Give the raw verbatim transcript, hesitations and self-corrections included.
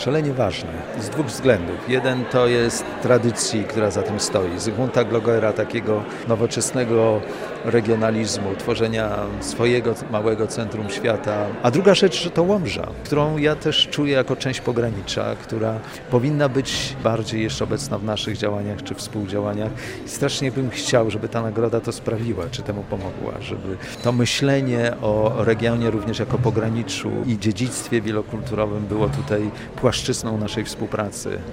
szalenie ważne z dwóch względów. Jeden to jest tradycji, która za tym stoi. Zygmunta Glogera, takiego nowoczesnego regionalizmu, tworzenia swojego małego centrum świata. A druga rzecz, że to Łomża, którą ja też czuję jako część pogranicza, która powinna być bardziej jeszcze obecna w naszych działaniach czy współdziałaniach. I strasznie bym chciał, żeby ta nagroda to sprawiła, czy temu pomogła, żeby to myślenie o regionie również jako pograniczu i dziedzictwie wielokulturowym było tutaj płaszczyzną naszej współpracy.